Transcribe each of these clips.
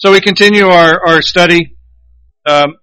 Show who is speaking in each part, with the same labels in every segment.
Speaker 1: So we continue our study. There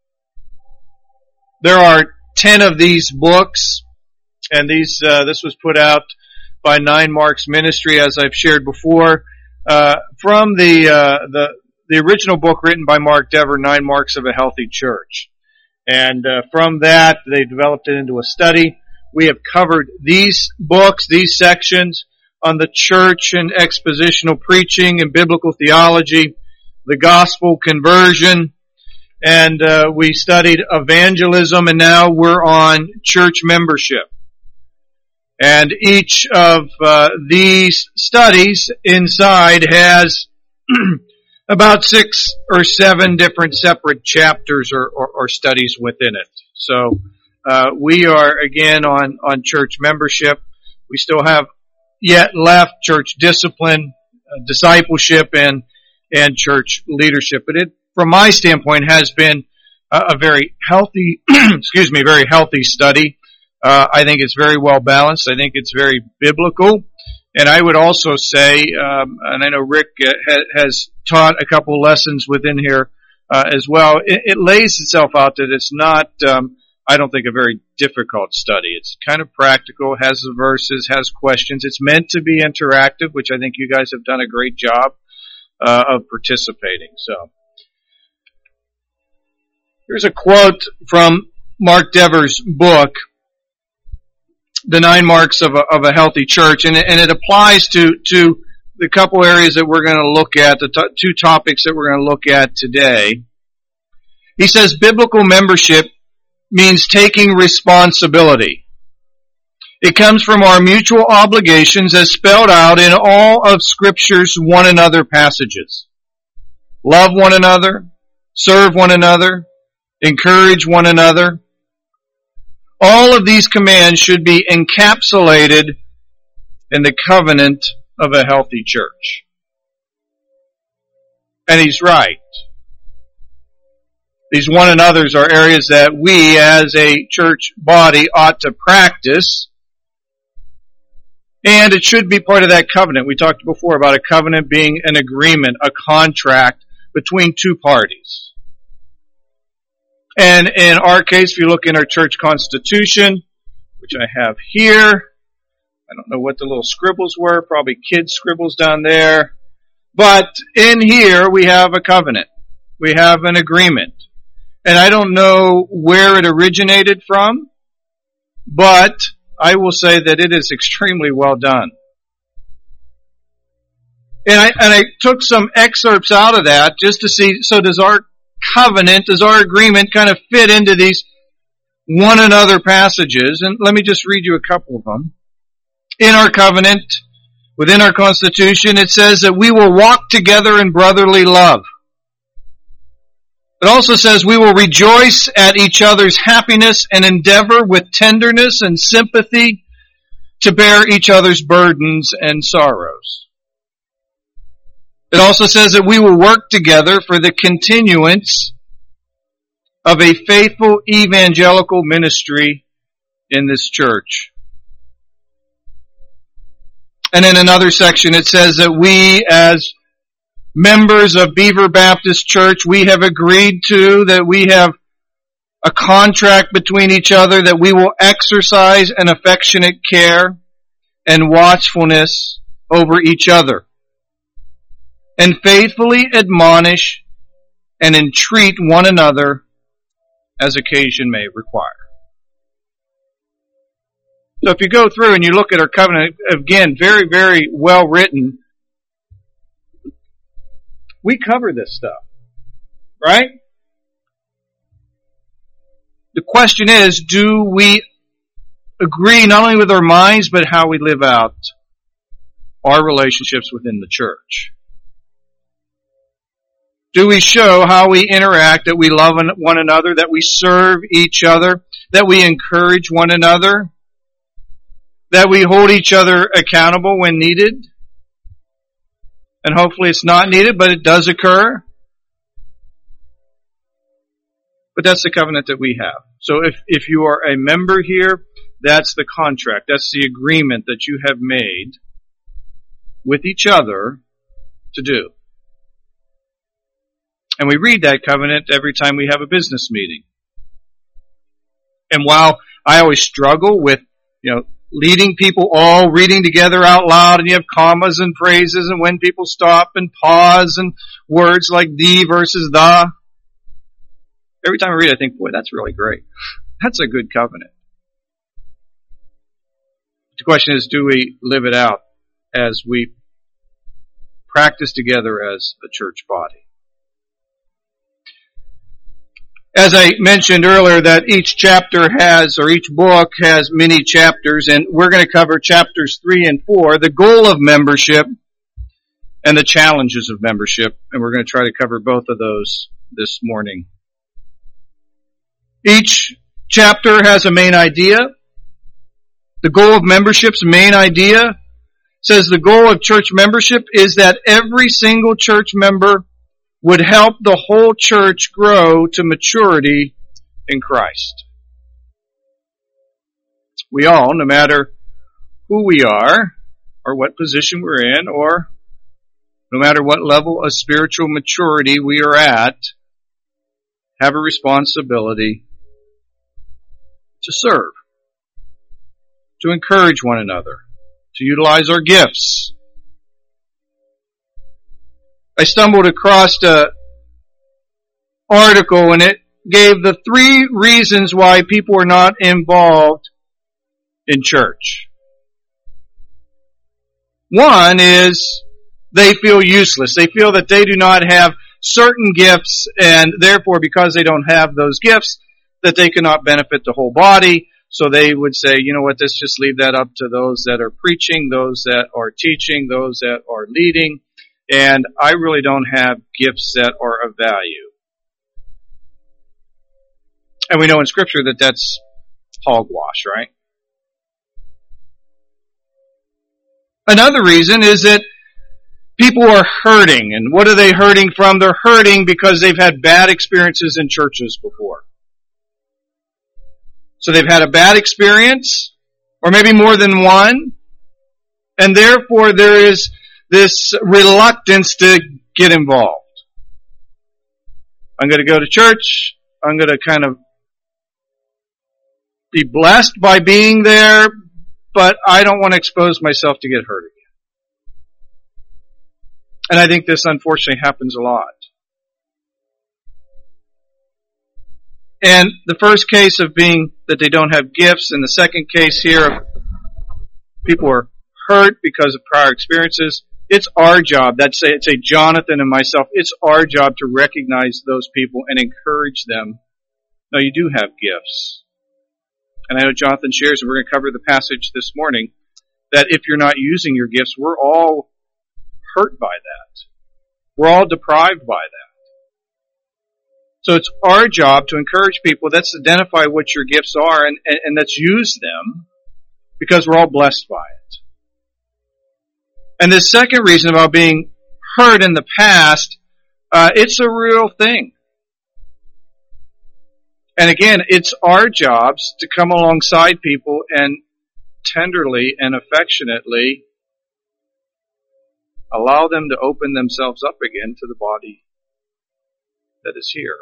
Speaker 1: are 10 of these books, and this was put out by Nine Marks Ministry, as I've shared before, from the original book written by Mark Dever, Nine Marks of a Healthy Church. And from that, they developed it into a study. We have covered these books, these sections, on the church and expositional preaching and biblical theology, the gospel, conversion, and we studied evangelism, and now we're on church membership. And each of these studies inside has about 6 or 7 different separate chapters or studies within it. So we are again on church membership. We still have yet left church discipline, discipleship, and church leadership. But it, from my standpoint, has been a very healthy, very healthy study. I think it's very well balanced. I think it's very biblical. And I would also say, and I know Rick has taught a couple lessons within here as well, it lays itself out that it's not, I don't think, a very difficult study. It's kind of practical, has the verses, has questions. It's meant to be interactive, which I think you guys have done a great job of participating. So here's a quote from Mark Dever's book, The Nine Marks of a Healthy Church, and it applies to the couple areas that we're going to look at, the 2 topics that we're going to look at today. He says, biblical membership means taking responsibility. It comes from our mutual obligations as spelled out in all of Scripture's one another passages. Love one another, serve one another, encourage one another. All of these commands should be encapsulated in the covenant of a healthy church. And he's right. These one another's are areas that we as a church body ought to practice. And it should be part of that covenant. We talked before about a covenant being an agreement, a contract between 2 parties. And in our case, if you look in our church constitution, which I have here, I don't know what the little scribbles were, probably kids' scribbles down there. But in here, we have a covenant. We have an agreement. And I don't know where it originated from, but I will say that it is extremely well done. And I took some excerpts out of that just to see, so does our covenant, does our agreement kind of fit into these one another passages? And let me just read you a couple of them. In our covenant, within our constitution, it says that we will walk together in brotherly love. It also says we will rejoice at each other's happiness and endeavor with tenderness and sympathy to bear each other's burdens and sorrows. It also says that we will work together for the continuance of a faithful evangelical ministry in this church. And in another section it says that we as members of Beaver Baptist Church, we have agreed to that we have a contract between each other that we will exercise an affectionate care and watchfulness over each other and faithfully admonish and entreat one another as occasion may require. So if you go through and you look at our covenant, again, very, very well written. We cover this stuff, right? The question is, do we agree not only with our minds, but how we live out our relationships within the church? Do we show how we interact, that we love one another, that we serve each other, that we encourage one another, that we hold each other accountable when needed? And hopefully it's not needed, but it does occur. But that's the covenant that we have. So if you are a member here, that's the contract. That's the agreement that you have made with each other to do. And we read that covenant every time we have a business meeting. And while I always struggle with, leading people all reading together out loud, and you have commas and phrases and when people stop and pause and words like thee versus the. Every time I read it, I think, boy, that's really great. That's a good covenant. The question is, do we live it out as we practice together as a church body? As I mentioned earlier, that each chapter has, or each book has many chapters, and we're going to cover chapters 3 and 4, the goal of membership and the challenges of membership, and we're going to try to cover both of those this morning. Each chapter has a main idea. The goal of membership's main idea says the goal of church membership is that every single church member would help the whole church grow to maturity in Christ. We all, no matter who we are, or what position we're in, or no matter what level of spiritual maturity we are at, have a responsibility to serve, to encourage one another, to utilize our gifts. I stumbled across an article, and it gave the 3 reasons why people are not involved in church. One is they feel useless. They feel that they do not have certain gifts, and therefore, because they don't have those gifts, that they cannot benefit the whole body. So they would say, you know what, let's just leave that up to those that are preaching, those that are teaching, those that are leading. And I really don't have gifts that are of value. And we know in Scripture that that's hogwash, right? Another reason is that people are hurting. And what are they hurting from? They're hurting because they've had bad experiences in churches before. So they've had a bad experience, or maybe more than one, and therefore there is this reluctance to get involved. I'm going to go to church. I'm going to kind of be blessed by being there, but I don't want to expose myself to get hurt again. And I think this unfortunately happens a lot. And the first case of being that they don't have gifts, and the second case here of people are hurt because of prior experiences, it's our job, it's a Jonathan and myself, it's our job to recognize those people and encourage them. No, you do have gifts. And I know Jonathan shares, and we're going to cover the passage this morning, that if you're not using your gifts, we're all hurt by that. We're all deprived by that. So it's our job to encourage people. Let's identify what your gifts are and let's use them, because we're all blessed by it. And the second reason about being hurt in the past, it's a real thing. And again, it's our jobs to come alongside people and tenderly and affectionately allow them to open themselves up again to the body that is here.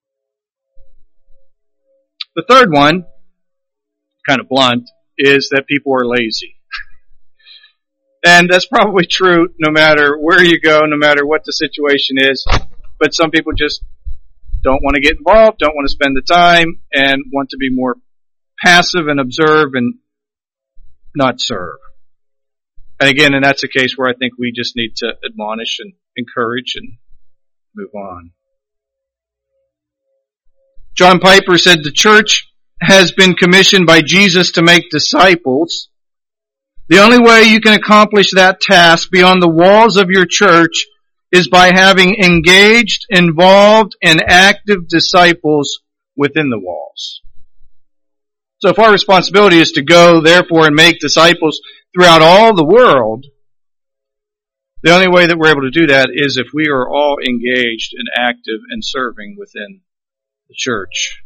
Speaker 1: The third one, kind of blunt, is that people are lazy. And that's probably true no matter where you go, no matter what the situation is. But some people just don't want to get involved, don't want to spend the time, and want to be more passive and observe and not serve. And again, and that's a case where I think we just need to admonish and encourage and move on. John Piper said the church has been commissioned by Jesus to make disciples. The only way you can accomplish that task beyond the walls of your church is by having engaged, involved, and active disciples within the walls. So if our responsibility is to go, therefore, and make disciples throughout all the world, the only way that we're able to do that is if we are all engaged and active and serving within the church.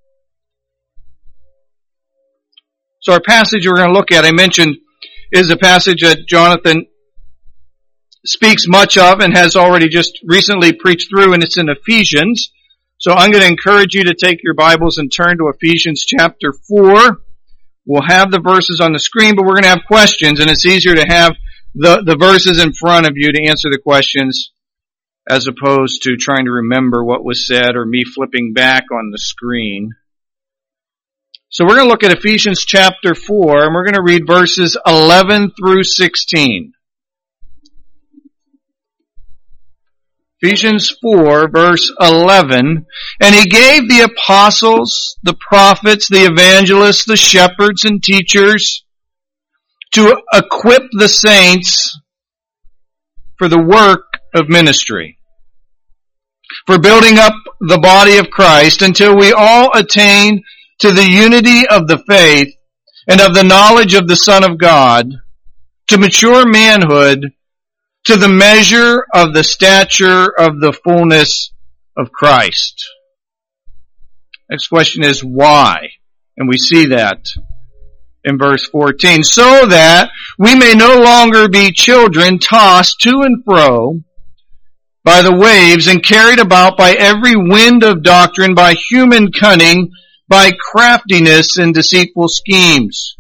Speaker 1: So our passage we're going to look at, I mentioned, is a passage that Jonathan speaks much of and has already just recently preached through, and it's in Ephesians. So I'm going to encourage you to take your Bibles and turn to Ephesians chapter 4. We'll have the verses on the screen, but we're going to have questions, and it's easier to have the verses in front of you to answer the questions as opposed to trying to remember what was said or me flipping back on the screen. So we're going to look at Ephesians chapter 4, and we're going to read verses 11 through 16. Ephesians 4, verse 11, and he gave the apostles, the prophets, the evangelists, the shepherds and teachers to equip the saints for the work of ministry, for building up the body of Christ until we all attain to the unity of the faith and of the knowledge of the Son of God, to mature manhood, to the measure of the stature of the fullness of Christ. Next question is why? And we see that in verse 14. So that we may no longer be children tossed to and fro by the waves and carried about by every wind of doctrine, by human cunning, by craftiness and deceitful schemes.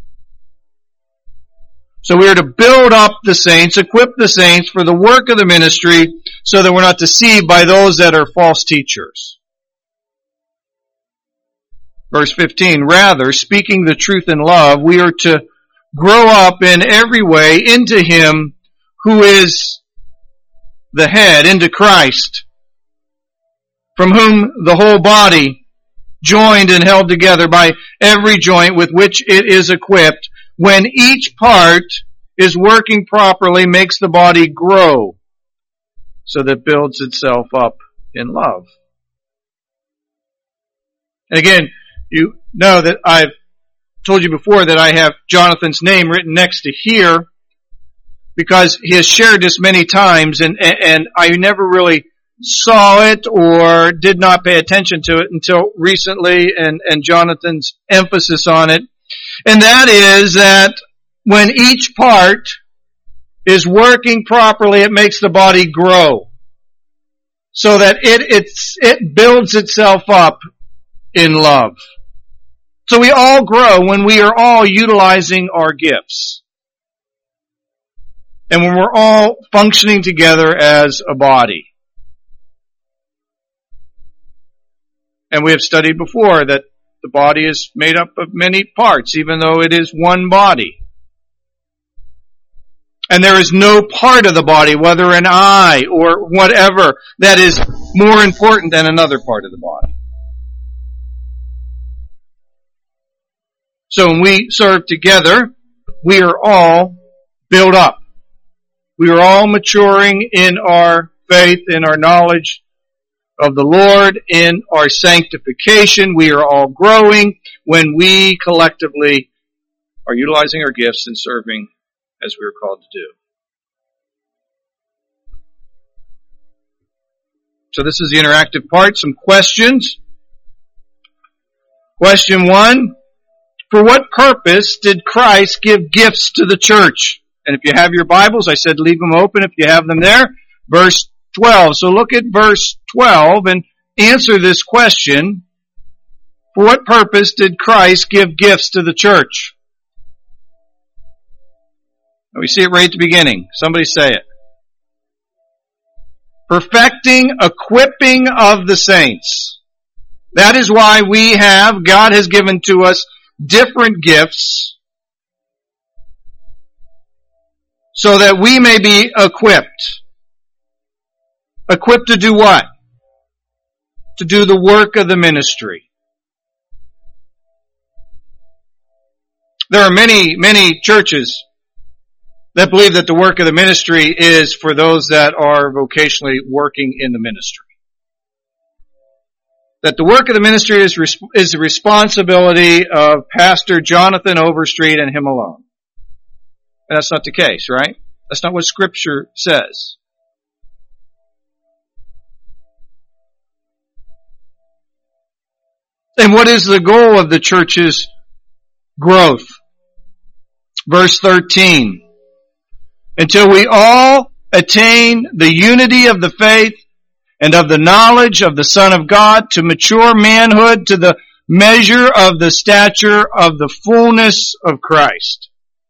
Speaker 1: So we are to build up the saints, equip the saints for the work of the ministry so that we're not deceived by those that are false teachers. Verse 15, rather, speaking the truth in love, we are to grow up in every way into Him who is the head, into Christ, from whom the whole body, joined and held together by every joint with which it is equipped, when each part is working properly, makes the body grow so that it builds itself up in love. And again, you know that I've told you before that I have Jonathan's name written next to here because he has shared this many times and I never really saw it or did not pay attention to it until recently and Jonathan's emphasis on it. And that is that when each part is working properly, it makes the body grow so that it builds itself up in love. So we all grow when we are all utilizing our gifts. And when we're all functioning together as a body. And we have studied before that the body is made up of many parts, even though it is one body. And there is no part of the body, whether an eye or whatever, that is more important than another part of the body. So when we serve together, we are all built up. We are all maturing in our faith, in our knowledge of the Lord, in our sanctification. We are all growing when we collectively are utilizing our gifts and serving as we are called to do. So this is the interactive part. Some questions. Question 1. For what purpose did Christ give gifts to the church? And if you have your Bibles, I said leave them open if you have them there. Verse 12. So look at verse 12 and answer this question. For what purpose did Christ give gifts to the church? And we see it right at the beginning. Somebody say it. Perfecting, equipping of the saints. That is why God has given to us different gifts so that we may be equipped. Equipped to do what? To do the work of the ministry. There are many, many churches that believe that the work of the ministry is for those that are vocationally working in the ministry. That the work of the ministry is the responsibility of Pastor Jonathan Overstreet and him alone. And that's not the case, right? That's not what Scripture says. And what is the goal of the church's growth? Verse 13. Until we all attain the unity of the faith and of the knowledge of the Son of God, to mature manhood, to the measure of the stature of the fullness of Christ.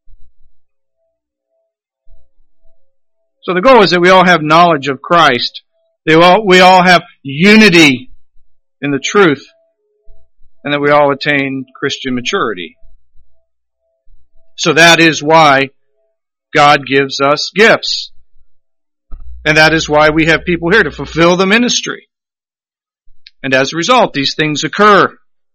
Speaker 1: So the goal is that we all have knowledge of Christ. We all have unity in the truth, and that we all attain Christian maturity. So that is why God gives us gifts. And that is why we have people here to fulfill the ministry. And as a result, these things occur.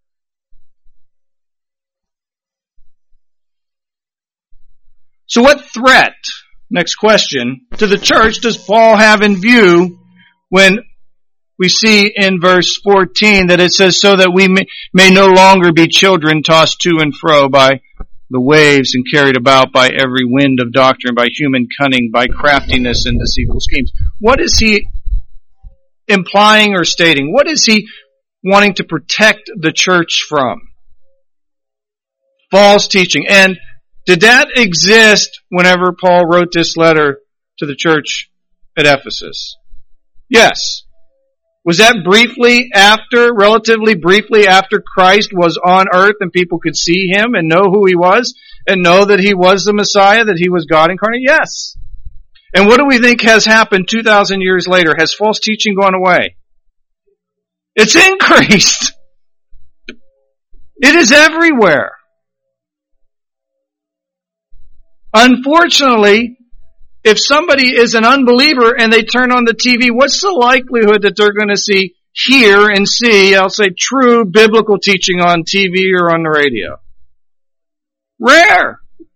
Speaker 1: So what threat, next question, to the church does Paul have in view when we see in verse 14 that it says, so that we may no longer be children tossed to and fro by the waves and carried about by every wind of doctrine, by human cunning, by craftiness and deceitful schemes. What is he implying or stating? What is he wanting to protect the church from? False teaching. And did that exist whenever Paul wrote this letter to the church at Ephesus? Yes. Was that relatively briefly after Christ was on earth and people could see him and know who he was and know that he was the Messiah, that he was God incarnate? Yes. And what do we think has happened 2,000 years later? Has false teaching gone away? It's increased. It is everywhere. Unfortunately, if somebody is an unbeliever and they turn on the TV, what's the likelihood that they're going to hear and see, I'll say, true biblical teaching on TV or on the radio? Rare.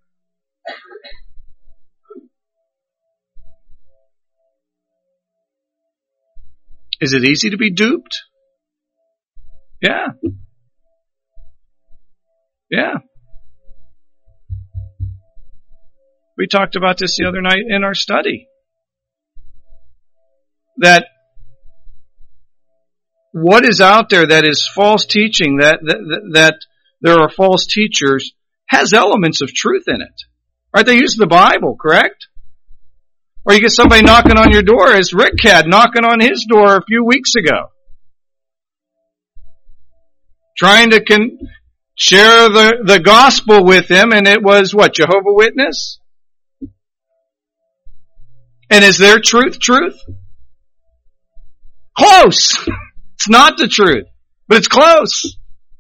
Speaker 1: Is it easy to be duped? Yeah. Yeah. We talked about this the other night in our study. That what is out there that is false teaching, that there are false teachers, has elements of truth in it. Right? They use the Bible, correct? Or you get somebody knocking on your door, as Rick had knocking on his door a few weeks ago. Trying to share the gospel with him, and it was what? Jehovah's Witness? And is their truth? Close! It's not the truth, but it's close.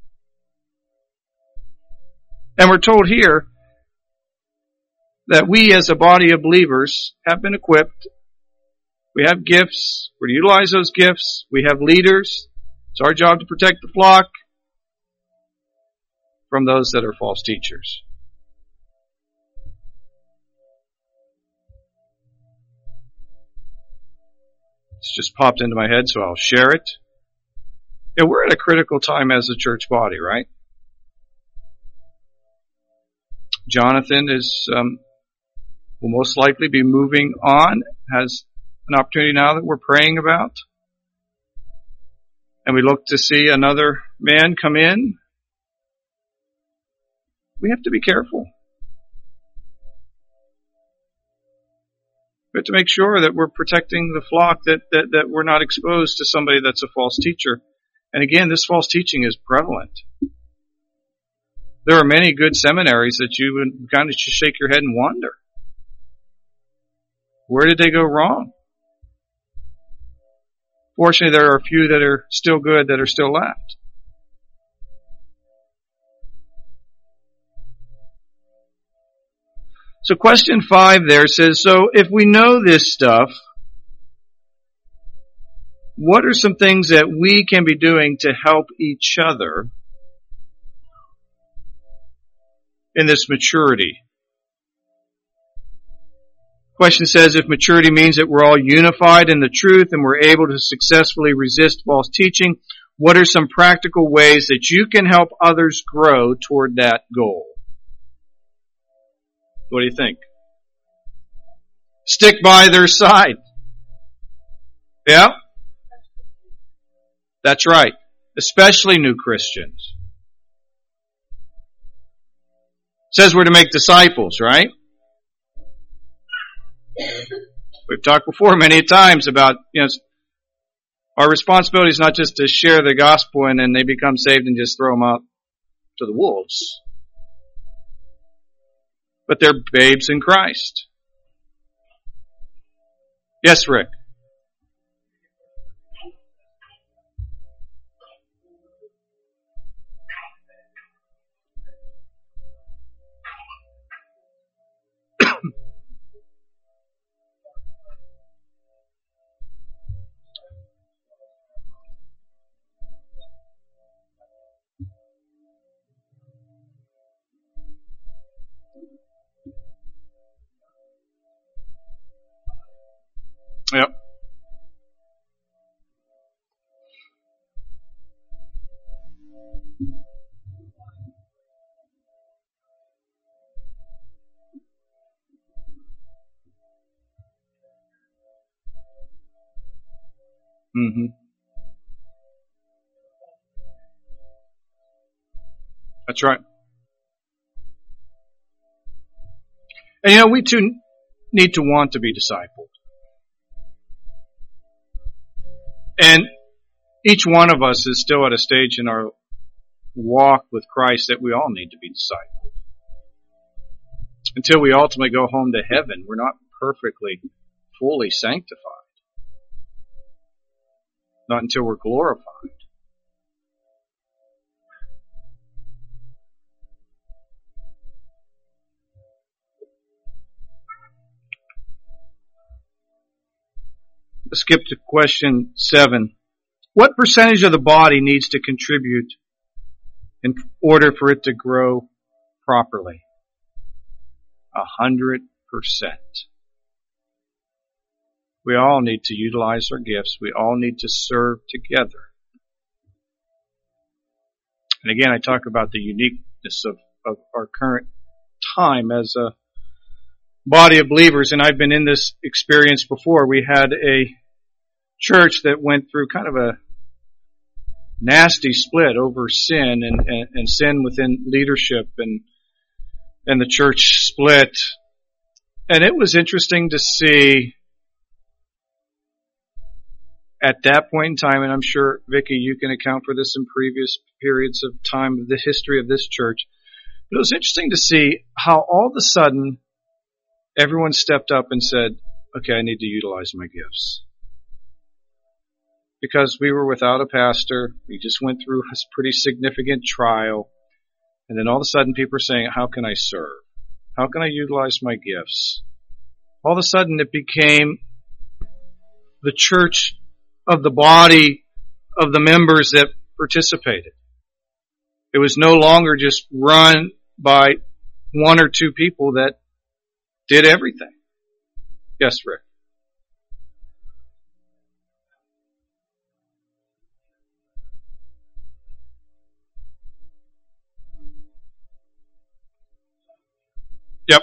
Speaker 1: And we're told here that we as a body of believers have been equipped. We have gifts. We're to utilize those gifts. We have leaders. It's our job to protect the flock from those that are false teachers. It's just popped into my head, so I'll share it. Yeah, we're at a critical time as a church body, right? Jonathan will most likely be moving on, has an opportunity now that we're praying about. And we look to see another man come in. We have to be careful. We have to make sure that we're protecting the flock, that we're not exposed to somebody that's a false teacher. And again, this false teaching is prevalent. There are many good seminaries that you would kind of just shake your head and wonder. Where did they go wrong? Fortunately, there are a few that are still good that are still left. So question 5 there says, so if we know this stuff, what are some things that we can be doing to help each other in this maturity? Question says, if maturity means that we're all unified in the truth and we're able to successfully resist false teaching, what are some practical ways that you can help others grow toward that goal? What do you think? Stick by their side. Yeah? That's right. Especially new Christians. It says we're to make disciples, right? We've talked before many times about, our responsibility is not just to share the gospel and then they become saved and just throw them out to the wolves. But they're babes in Christ. Yes, Rick. Yep. Mm-hmm. That's right. And we too need to want to be discipled. And each one of us is still at a stage in our walk with Christ that we all need to be discipled. Until we ultimately go home to heaven, we're not perfectly, fully sanctified. Not until we're glorified. Let's skip to question 7. What percentage of the body needs to contribute in order for it to grow properly? 100%. We all need to utilize our gifts. We all need to serve together. And again, I talk about the uniqueness of our current time as a body of believers, and I've been in this experience before. We had a church that went through kind of a nasty split over sin and sin within leadership, and the church split. And it was interesting to see at that point in time, and I'm sure, Vicki, you can account for this in previous periods of time of the history of this church, but it was interesting to see how all of a sudden everyone stepped up and said, okay, I need to utilize my gifts. Because we were without a pastor, we just went through a pretty significant trial, and then all of a sudden people are saying, how can I serve? How can I utilize my gifts? All of a sudden it became the church of the body of the members that participated. It was no longer just run by one or two people that did everything. Yes, Rick. Yep.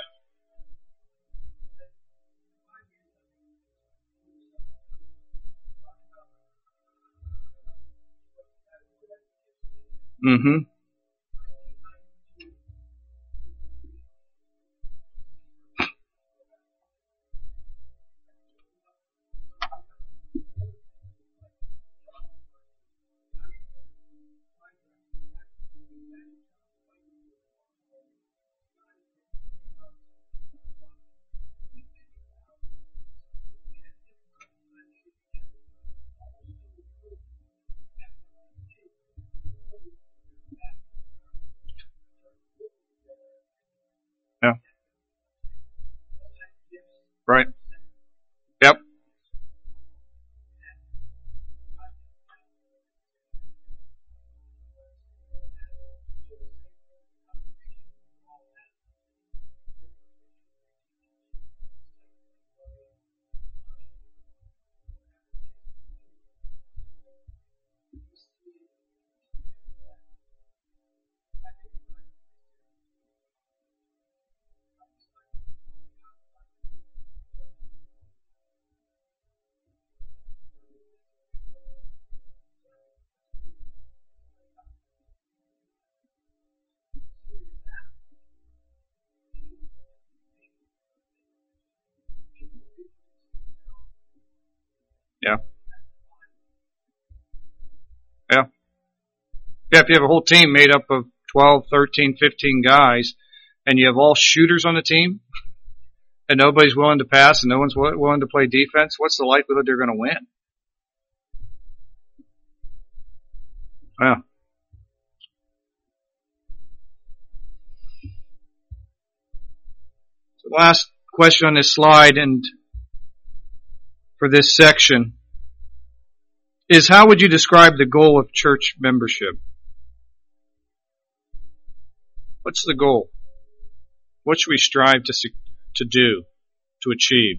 Speaker 1: Mm-hmm. Yeah. Yeah. Yeah, if you have a whole team made up of 12, 13, 15 guys, and you have all shooters on the team, and nobody's willing to pass, and no one's willing to play defense, what's the likelihood they're going to win? Yeah. So last question on this slide, and for this section, is how would you describe the goal of church membership? What's the goal? What should we strive to do, to achieve?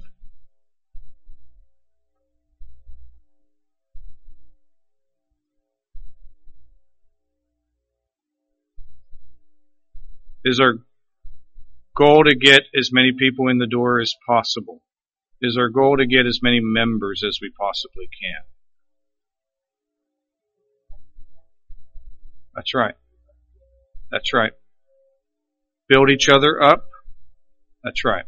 Speaker 1: Is our goal to get as many people in the door as possible? Is our goal to get as many members as we possibly can? That's right. That's right. Build each other up. That's right.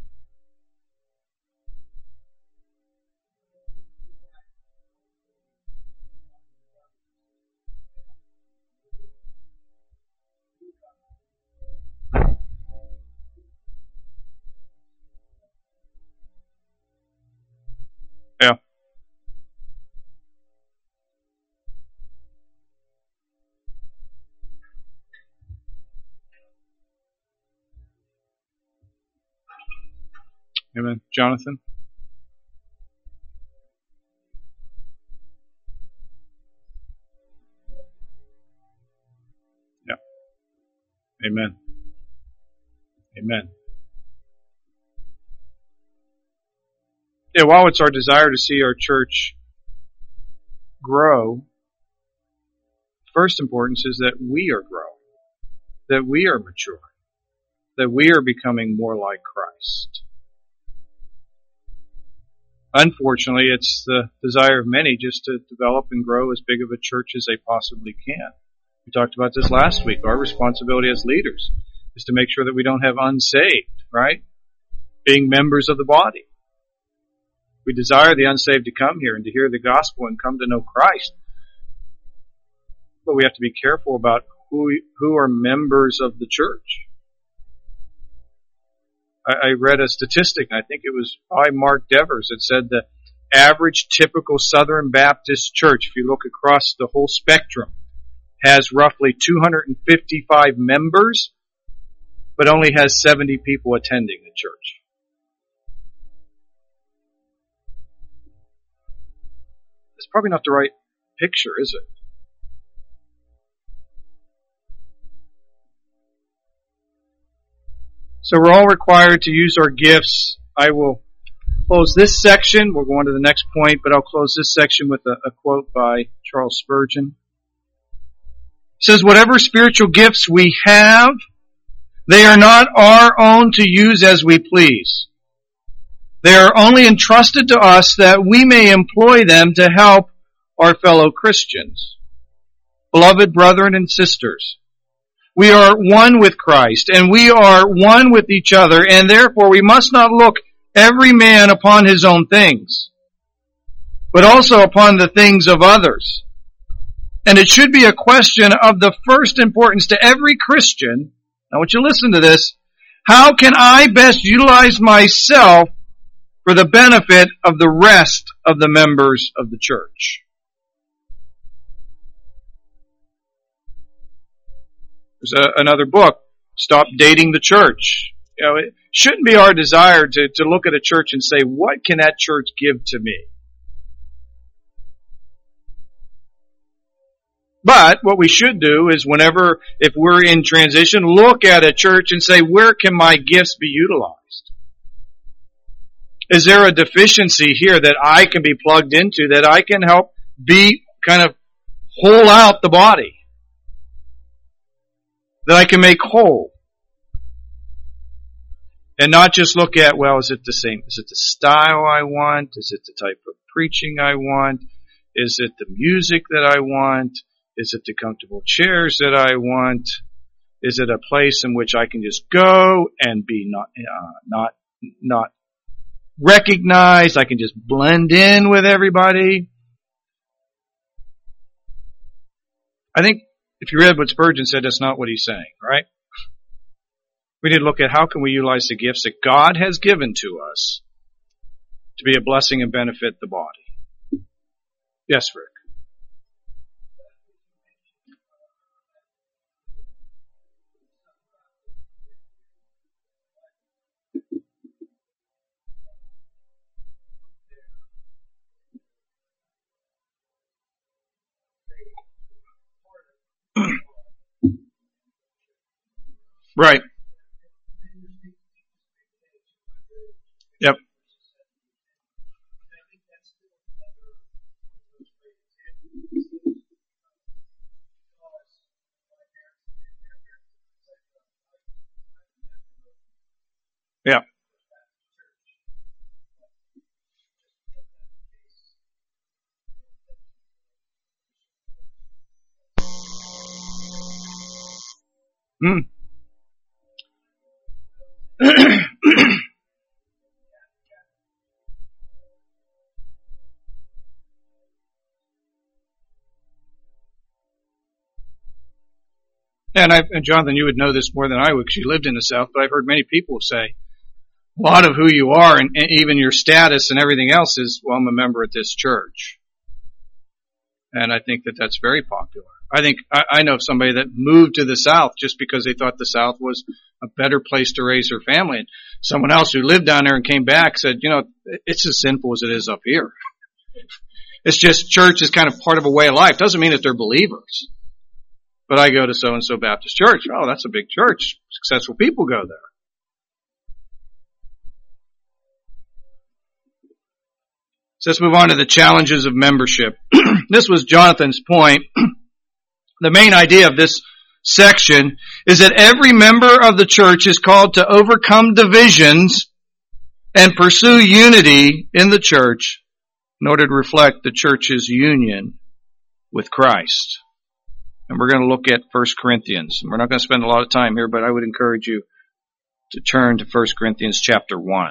Speaker 1: Yeah. Amen. Jonathan? Yeah. Amen. Amen. Yeah, while it's our desire to see our church grow, first importance is that we are growing, that we are maturing, that we are becoming more like Christ. Unfortunately, it's the desire of many just to develop and grow as big of a church as they possibly can. We talked about this last week. Our responsibility as leaders is to make sure that we don't have unsaved, right? Being members of the body. We desire the unsaved to come here and to hear the gospel and come to know Christ. But we have to be careful about who are members of the church. I read a statistic, and I think it was by Mark Devers, that said the average typical Southern Baptist church, if you look across the whole spectrum, has roughly 255 members, but only has 70 people attending the church. It's probably not the right picture, is it? So we're all required to use our gifts. I will close this section. We'll go on to the next point, but I'll close this section with a quote by Charles Spurgeon. It says, "Whatever spiritual gifts we have, they are not our own to use as we please. They are only entrusted to us that we may employ them to help our fellow Christians. Beloved brethren and sisters, we are one with Christ, and we are one with each other, and therefore we must not look every man upon his own things, but also upon the things of others. And it should be a question of the first importance to every Christian. I want you to listen to this. How can I best utilize myself for the benefit of the rest of the members of the church?" There's another book, Stop Dating the Church. It shouldn't be our desire to look at a church and say, what can that church give to me? But what we should do is if we're in transition, look at a church and say, where can my gifts be utilized? Is there a deficiency here that I can be plugged into, that I can help kind of whole out the body? That I can make whole. And not just look at, is it the same? Is it the style I want? Is it the type of preaching I want? Is it the music that I want? Is it the comfortable chairs that I want? Is it a place in which I can just go and be not recognized. I can just blend in with everybody. I think if you read what Spurgeon said, that's not what he's saying, right? We need to look at how can we utilize the gifts that God has given to us to be a blessing and benefit the body. Yes, Rick. Right. Yep. Yeah. Mm. And Jonathan, you would know this more than I would because you lived in the South, but I've heard many people say a lot of who you are and even your status and everything else is, well, I'm a member at this church. And I think that that's very popular. I know of somebody that moved to the South just because they thought the South was a better place to raise their family. And someone else who lived down there and came back said, it's as sinful as it is up here. It's just church is kind of part of a way of life. Doesn't mean that they're believers. But I go to so-and-so Baptist church. Oh, that's a big church. Successful people go there. So let's move on to the challenges of membership. This was Jonathan's point. The main idea of this section is that every member of the church is called to overcome divisions and pursue unity in the church in order to reflect the church's union with Christ. And we're going to look at 1 Corinthians. And we're not going to spend a lot of time here, but I would encourage you to turn to 1 Corinthians chapter 1.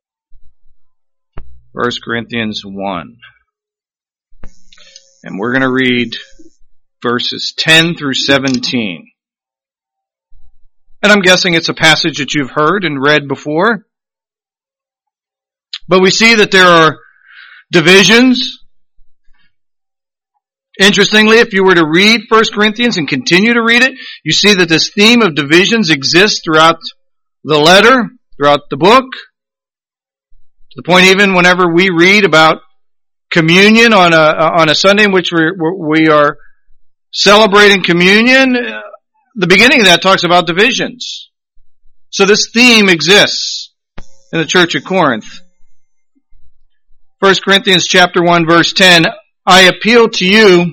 Speaker 1: 1 Corinthians 1. And we're going to read verses 10 through 17. And I'm guessing it's a passage that you've heard and read before. But we see that there are divisions. Interestingly, if you were to read 1 Corinthians and continue to read it, you see that this theme of divisions exists throughout the letter, throughout the book. To the point even whenever we read about communion on a Sunday in which we are celebrating communion, the beginning of that talks about divisions. So this theme exists in the church of Corinth. 1 Corinthians chapter 1 verse 10, I appeal to you,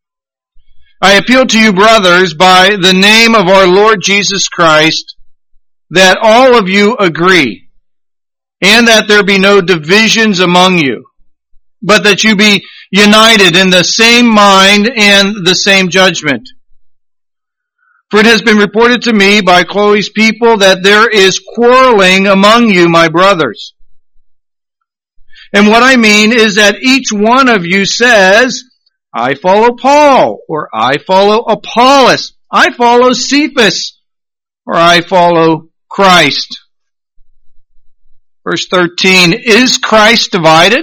Speaker 1: brothers, by the name of our Lord Jesus Christ, that all of you agree, and that there be no divisions among you, but that you be united in the same mind and the same judgment. For it has been reported to me by Chloe's people that there is quarreling among you, my brothers. And what I mean is that each one of you says, I follow Paul, or I follow Apollos, I follow Cephas, or I follow Christ. Verse 13, is Christ divided?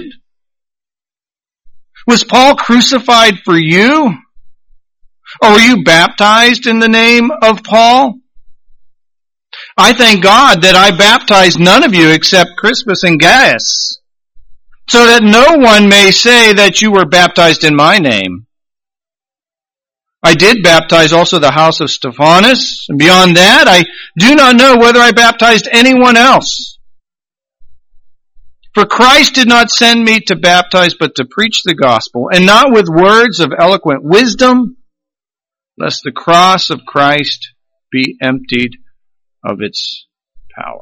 Speaker 1: Was Paul crucified for you? Or were you baptized in the name of Paul? I thank God that I baptized none of you except Crispus and Gaius, so that no one may say that you were baptized in my name. I did baptize also the house of Stephanas, and beyond that I do not know whether I baptized anyone else. For Christ did not send me to baptize, but to preach the gospel, and not with words of eloquent wisdom, lest the cross of Christ be emptied of its power.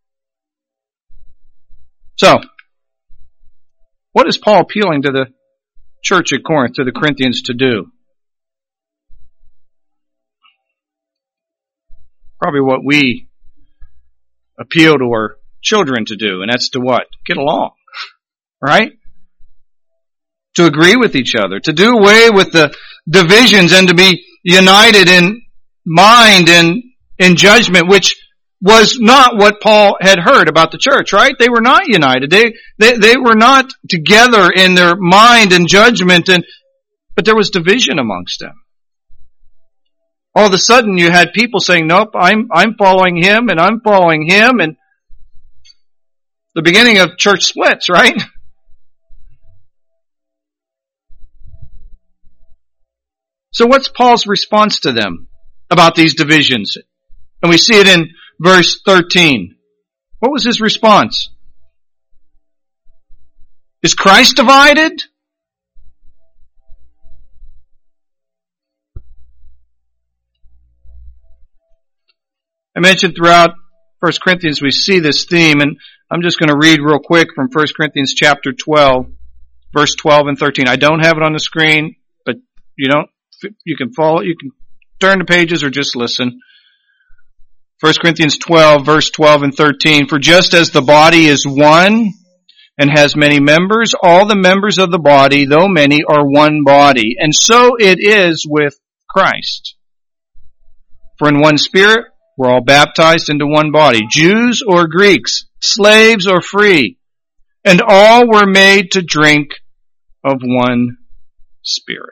Speaker 1: So, what is Paul appealing to the church at Corinth, to the Corinthians, to do? Probably what we appeal to our children to do, and that's to what? Get along. Right? To agree with each other, to do away with the divisions and to be united in mind and in judgment, which was not what Paul had heard about the church, right? They were not united. They were not together in their mind and judgment, but there was division amongst them. All of a sudden you had people saying, nope, I'm following him and I'm following him, and the beginning of church splits, right? So what's Paul's response to them about these divisions? And we see it in verse 13. What was his response? Is Christ divided? I mentioned throughout 1 Corinthians we see this theme, and I'm just going to read real quick from 1 Corinthians chapter 12, verse 12 and 13. I don't have it on the screen, but you can follow, you can turn the pages or just listen. 1 Corinthians 12, verse 12 and 13. For just as the body is one and has many members, all the members of the body, though many, are one body. And so it is with Christ. For in one Spirit, we're all baptized into one body, Jews or Greeks, slaves or free, and all were made to drink of one Spirit.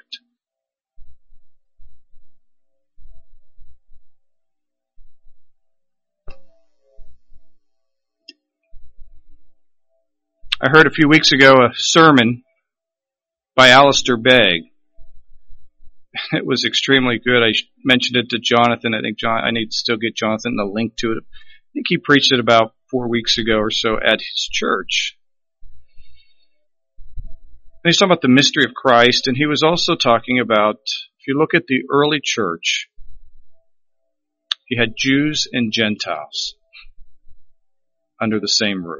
Speaker 1: I heard a few weeks ago a sermon by Alistair Begg. It was extremely good. I mentioned it to Jonathan. I need to still get Jonathan the link to it. I think he preached it about 4 weeks ago or so at his church. And he's talking about the mystery of Christ, and he was also talking about, if you look at the early church, he had Jews and Gentiles under the same roof.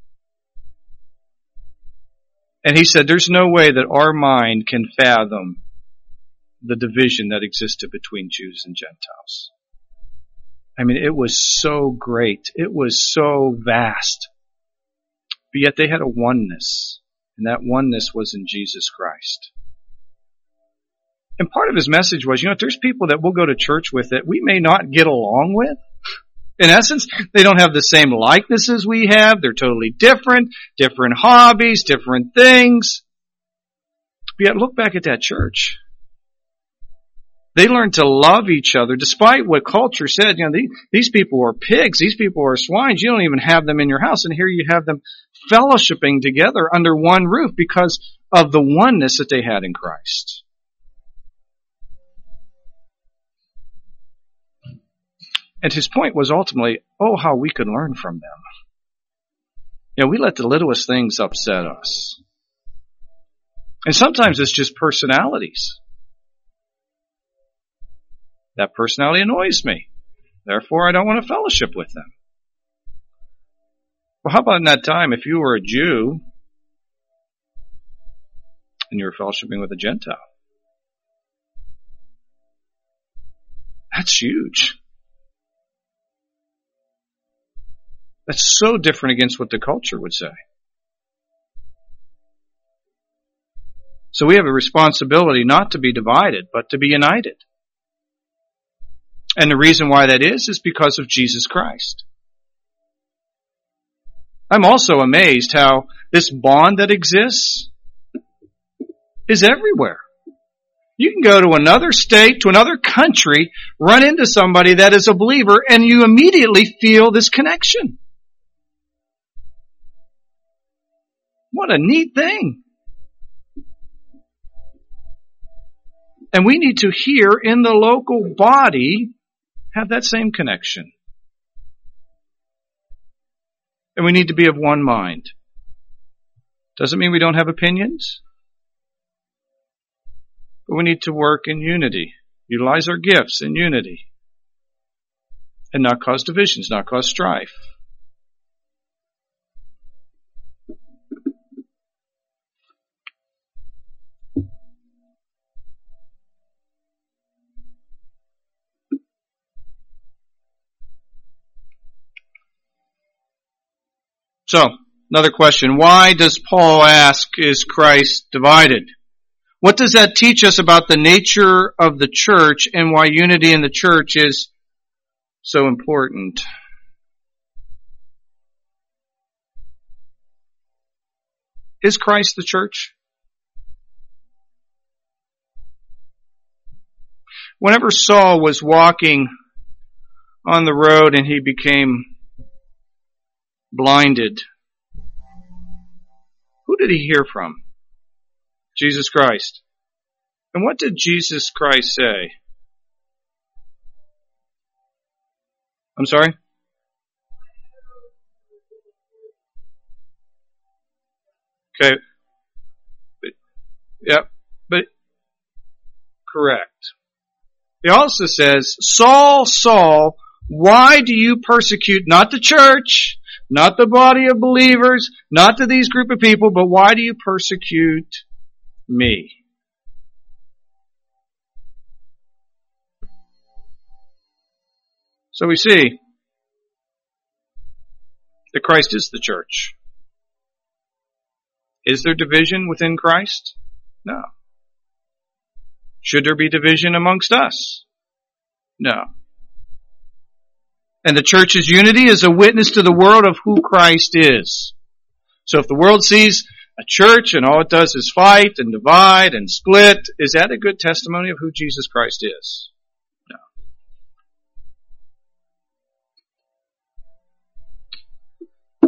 Speaker 1: And he said there's no way that our mind can fathom the division that existed between Jews and Gentiles. I mean, it was so great. It was so vast. But yet they had a oneness. And that oneness was in Jesus Christ. And part of his message was, there's people that we'll go to church with that we may not get along with. In essence, they don't have the same likenesses we have. They're totally different hobbies, different things. But yet look back at that church. They learned to love each other despite what culture said. These people are pigs. These people are swines. You don't even have them in your house. And here you have them fellowshipping together under one roof because of the oneness that they had in Christ. And his point was ultimately, how we could learn from them. We let the littlest things upset us. And sometimes it's just personalities. That personality annoys me. Therefore, I don't want to fellowship with them. Well, how about in that time if you were a Jew and you were fellowshipping with a Gentile? That's huge. That's so different against what the culture would say. So we have a responsibility not to be divided, but to be united. And the reason why that is because of Jesus Christ. I'm also amazed how this bond that exists is everywhere. You can go to another state, to another country, run into somebody that is a believer, and you immediately feel this connection. What a neat thing. And we need to here in the local body have that same connection. And we need to be of one mind. Doesn't mean we don't have opinions. But we need to work in unity. Utilize our gifts in unity. And not cause divisions, not cause strife. So, another question. Why does Paul ask, is Christ divided? What does that teach us about the nature of the church and why unity in the church is so important? Is Christ the church? Whenever Saul was walking on the road and he became blinded, who did he hear from? Jesus Christ. And what did Jesus Christ say? I'm sorry? Okay. But correct. He also says, Saul, Saul, why do you persecute not the church, not the body of believers, not to these group of people, but why do you persecute me? So we see that Christ is the church. Is there division within Christ? No. Should there be division amongst us? No. And the church's unity is a witness to the world of who Christ is. So if the world sees a church and all it does is fight and divide and split, is that a good testimony of who Jesus Christ is? No.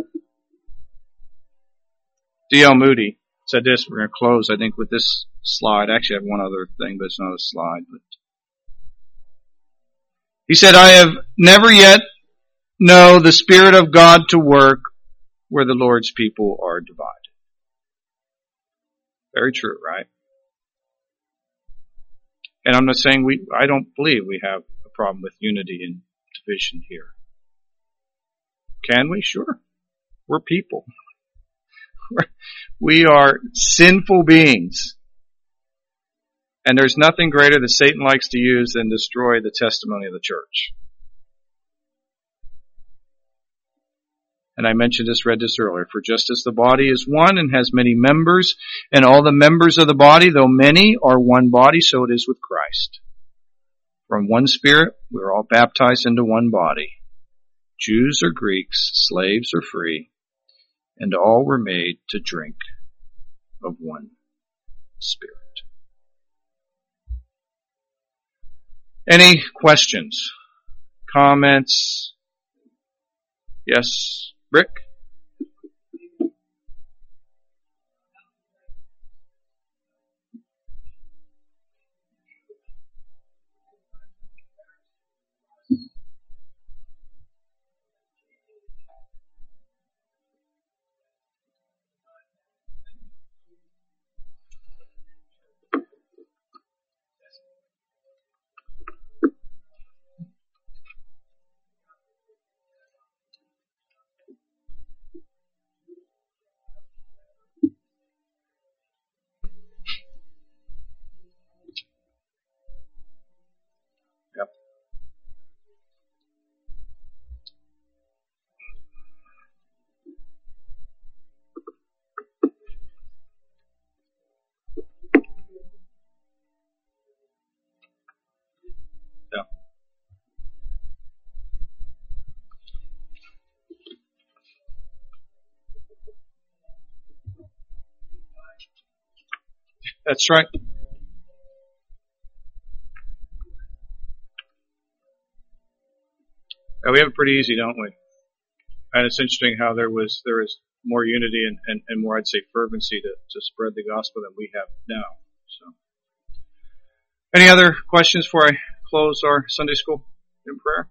Speaker 1: D.L. Moody said this. We're going to close, I think, with this slide. Actually, I have one other thing, but it's not a slide. But he said, I have never yet known the Spirit of God to work where the Lord's people are divided. Very true, right? And I'm not saying I don't believe we have a problem with unity and division here. Can we? Sure. We're people. We are sinful beings. And there's nothing greater that Satan likes to use than destroy the testimony of the church. And I read this earlier. For just as the body is one and has many members, and all the members of the body, though many, are one body, so it is with Christ. From one Spirit, we are all baptized into one body. Jews or Greeks, slaves or free, and all were made to drink of one Spirit. Any questions? Comments? Yes, Rick? Yep. Yeah. That's right. We have it pretty easy, don't we? And it's interesting how there is more unity and more, I'd say, fervency to spread the gospel than we have now. So, any other questions before I close our Sunday school in prayer?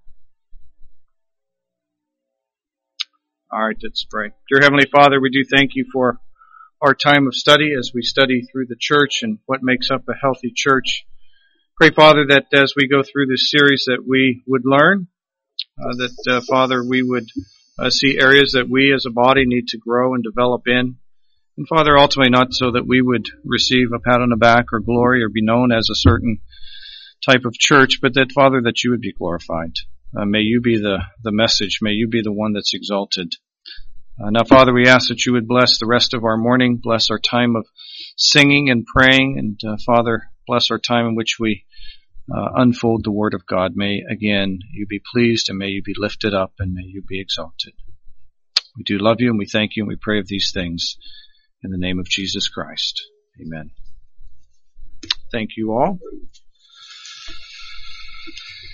Speaker 1: All right, let's pray. Dear Heavenly Father, we do thank you for our time of study as we study through the church and what makes up a healthy church. Pray, Father, that as we go through this series that we would learn, Father, we would see areas that we as a body need to grow and develop in. And Father, ultimately not so that we would receive a pat on the back or glory or be known as a certain type of church, but that, Father, that you would be glorified. May you be the message. May you be the one that's exalted. Now, Father, we ask that you would bless the rest of our morning, bless our time of singing and praying, and Father, bless our time in which we unfold the Word of God. May, again, you be pleased, and may you be lifted up, and may you be exalted. We do love you, and we thank you, and we pray of these things in the name of Jesus Christ. Amen. Thank you all.